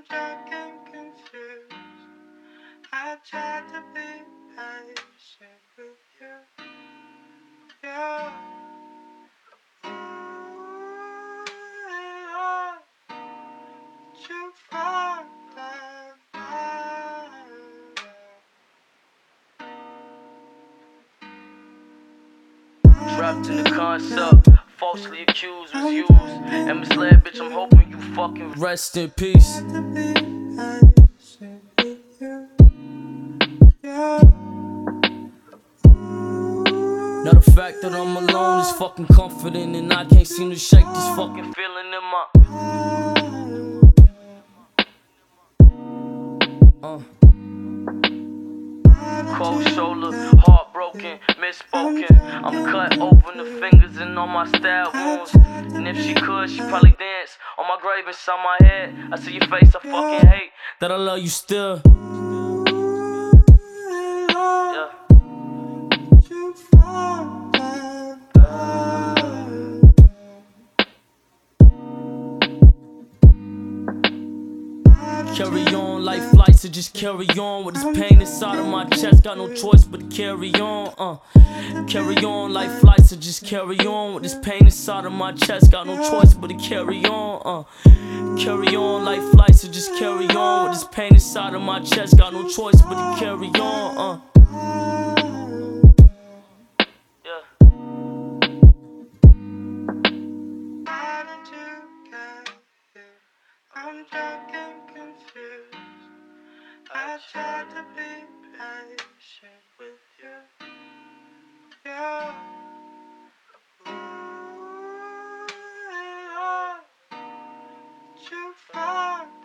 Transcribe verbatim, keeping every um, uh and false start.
I'm drunk and confused. I tried to be patient with you. Yeah. Ooh, yeah. But you fall down now. Trapped in the concept, falsely accused, was used and misled, bitch. I'm hoping you fucking rest in peace. Now the fact that I'm alone is fucking comforting, and I can't seem to shake this fucking feeling in my uh. Cold shoulder, heartbroken, misspoken. I'm cut open the fingers and all my stab wounds. And if she could, she'd probably dance on my grave inside my head. I see your face, I fucking hate that I love you still. Yeah. Carry on, life flights, so just carry on with this pain inside of my chest. Got no choice but to carry on. Uh, carry on, life flights, so just carry on with this pain inside of my chest. Got no choice but to carry on. Uh, carry on, life flights, so just carry on with this pain inside of my chest. Got no choice but to carry on. Uh. I'm drunk and confused. I tried to be patient with you. Yeah. Ooh, yeah. But you fall